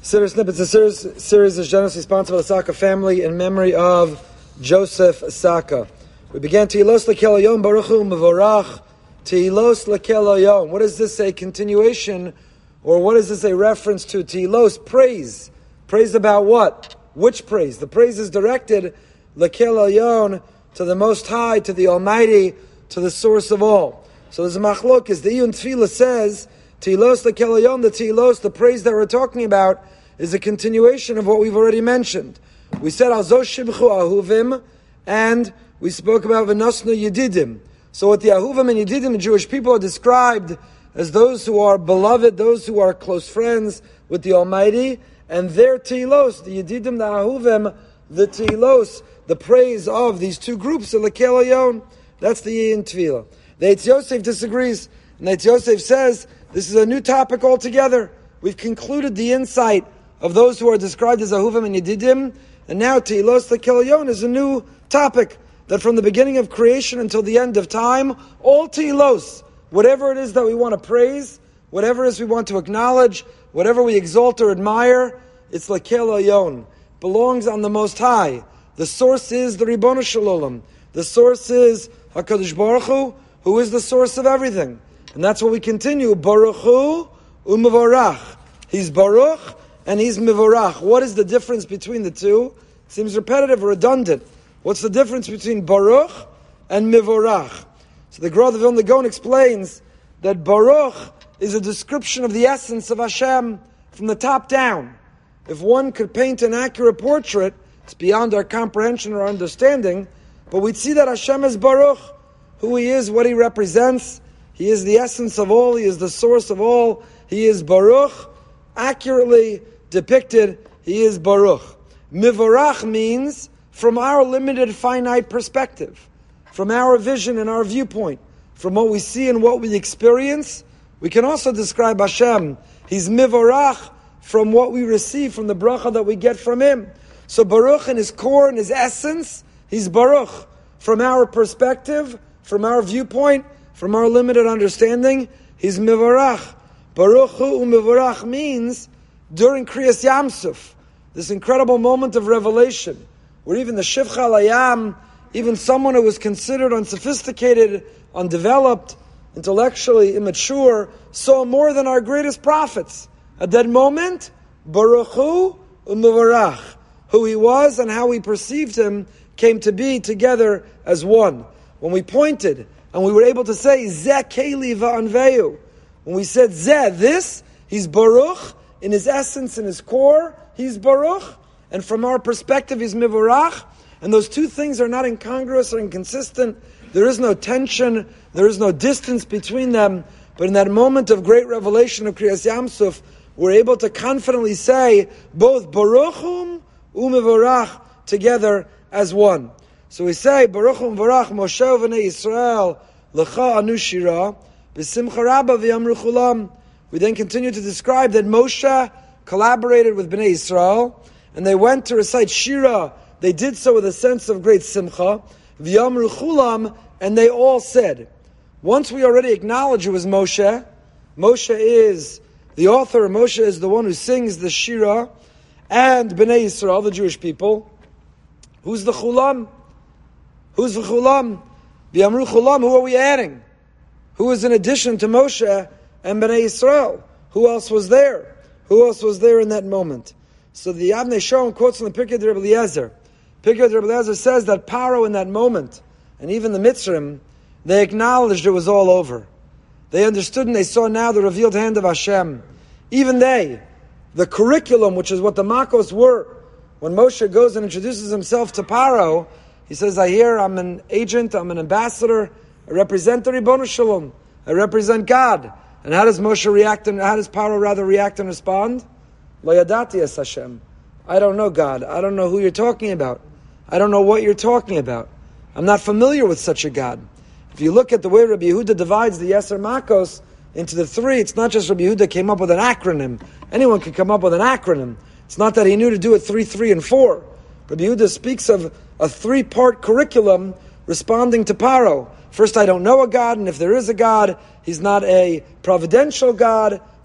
Siddur Snippets, a series is generously sponsored by the Saka family in memory of Joseph Saka. We began Tehilos Lekel Hayom Baruch Hu Mevorach. Tehilos Lekel Hayom. What is this a continuation, or what is this a reference to? Tehilos, praise. Praise about what? Which praise? The praise is directed Lekel Hayom, to the Most High, to the Almighty, to the source of all. So there's a machlokes. The Iyun Tefillah says Tehilos Lekel Hayom, the Tehilos, the praise that we're talking about, is a continuation of what we've already mentioned. We said Alzo Shibchu Ahuvim, and we spoke about V'nosnu Yedidim. So what the Ahuvim and Yedidim, the Jewish people, are described as those who are beloved, those who are close friends with the Almighty, and their Tehilos, the Yedidim, the Ahuvim, the Tehilos, the praise of these two groups, the Lekel Hayom. That's the Iyun Tefillah. The Eitz Yosef disagrees, and Eitz Yosef says this is a new topic altogether. We've concluded the insight of those who are described as Ahuvim and Yedidim, and now Tehilos Lekel Hayom is a new topic, that from the beginning of creation until the end of time, all Tehilos, whatever it is that we want to praise, whatever it is we want to acknowledge, whatever we exalt or admire, it's Lekel Hayom, belongs on the Most High. The source is the Ribono Shel Olam. The source is HaKadosh Baruch Hu, who is the source of everything. And that's what we continue, Baruch Hu u'Mevorach. He's Baruch, and he's Mevorach. What is the difference between the two? It seems repetitive or redundant. What's the difference between Baruch and Mevorach? So the Gra of Vilna Gaon explains that Baruch is a description of the essence of Hashem from the top down. If one could paint an accurate portrait, it's beyond our comprehension or understanding, but we'd see that Hashem is Baruch, who He is, what He represents. He is the essence of all, He is the source of all. He is Baruch, accurately depicted, He is Baruch. Mevorach means from our limited finite perspective, from our vision and our viewpoint, from what we see and what we experience, we can also describe Hashem. He's Mevorach from what we receive, from the bracha that we get from Him. So Baruch in His core, in His essence, He's Baruch. From our perspective, from our viewpoint, from our limited understanding, He's Mevorach. Baruch Hu u'Mevorach means during Kriyas Yamsuf, this incredible moment of revelation, where even the Shivcha Layam, even someone who was considered unsophisticated, undeveloped, intellectually immature, saw more than our greatest prophets. At that moment, Baruch Hu u'Mevorach, who He was and how we perceived Him, came to be together as one. When we pointed and we were able to say Zeh Keli Va'anveu, when we said Zeh, this, He's Baruch in His essence, in His core, He's Baruch, and from our perspective He's Mevorach, and those two things are not incongruous or inconsistent. There is no tension, there is no distance between them, but in that moment of great revelation of Kriyas Yamsuf, we're able to confidently say both Baruchum u'Mevorach together as one. So we say Baruch u'Mevorach Moshe v'nei Yisrael lecha anu shira b'simcha rabba v'yamru chulam. We then continue to describe that Moshe collaborated with Bnei Yisrael, and they went to recite Shira. They did so with a sense of great simcha. V'yamru chulam, and they all said. Once we already acknowledge it was Moshe, Moshe is the author, Moshe is the one who sings the Shira, and Bnei Yisrael, the Jewish people. Who's the chulam? Who's the chulam? V'yamru chulam, who are we adding? Who is in addition to Moshe and Bnei Yisrael? Who else was there? Who else was there in that moment? So the Avnei Shalom quotes from the Pirkei Rebbe Eliezer. Pirkei Rebbe Eliezer says that Paro in that moment, and even the Mitzrim, they acknowledged it was all over. They understood and they saw now the revealed hand of Hashem. Even they, the curriculum, which is what the Makos were, when Moshe goes and introduces himself to Paro, he says, I hear I'm an agent, I'm an ambassador, I represent the Ribono Shel Olam, I represent God. And how does Moshe react, and how does Paro rather react and respond? Lo yadati es Hashem. I don't know God. I don't know who you're talking about. I don't know what you're talking about. I'm not familiar with such a God. If you look at the way Rabbi Yehuda divides the Yeser Makos into the three, it's not just Rabbi Yehuda came up with an acronym. Anyone can come up with an acronym. It's not that he knew to do it 3, 3, and 4. Rabbi Yehuda speaks of a 3-part curriculum responding to Paro. First, I don't know a God, and if there is a God, He's not a providential God.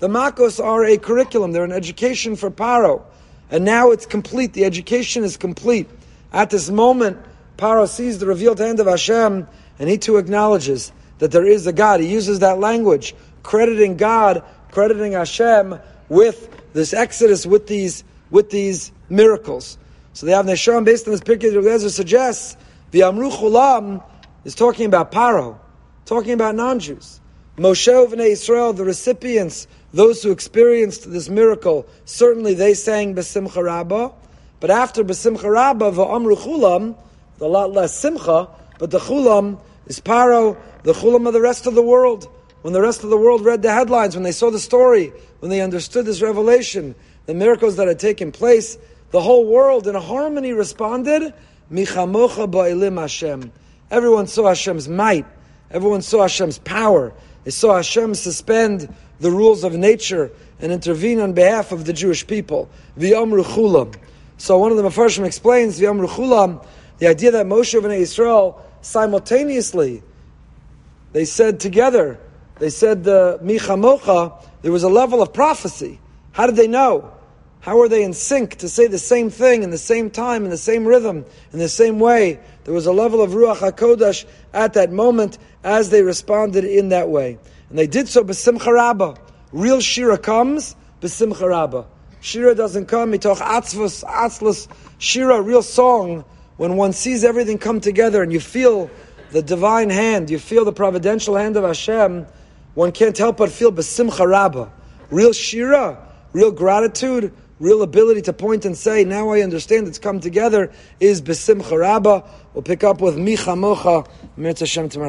The Makos are a curriculum. They're an education for Paro. And now it's complete. The education is complete. At this moment, Paro sees the revealed hand of Hashem, and he too acknowledges that there is a God. He uses that language, crediting God, crediting Hashem with this exodus, with these miracles. So the Avnei Shalom, based on this picture, Rabbi Eliezer suggests the Amru Chulam is talking about Paro, talking about non-Jews. Moshe Uvnei Israel, the recipients, those who experienced this miracle, certainly they sang B'Simcha Rabbah. But after B'Simcha Rabbah, V'Amru Chulam, a lot less Simcha, but the Chulam is Paro, the Chulam of the rest of the world. When the rest of the world read the headlines, when they saw the story, when they understood this revelation, the miracles that had taken place, the whole world in harmony responded, Michamocha Ba'ilim Hashem. Everyone saw Hashem's might. Everyone saw Hashem's power. They saw Hashem suspend the rules of nature and intervene on behalf of the Jewish people. V'Amru Chulam. So one of the Mefarshim explains, V'Amru Chulam, the idea that Moshe and Israel simultaneously, they said together, they said the Michamocha, there was a level of prophecy. How did they know? How were they in sync to say the same thing in the same time, in the same rhythm, in the same way? There was a level of Ruach HaKodesh at that moment as they responded in that way. And they did so b'Simcha Rabbah. Real Shira comes b'Simcha Rabbah. Shira doesn't come mitoch atzvus, atzlus. Shira, real song, when one sees everything come together and you feel the divine hand, you feel the providential hand of Hashem, one can't help but feel b'Simcha Rabbah. Real Shira, real gratitude, real ability to point and say, now I understand it's come together, is b'Simcha Rabbah. We'll pick up with Michamocha, Mirz Hashem tomorrow.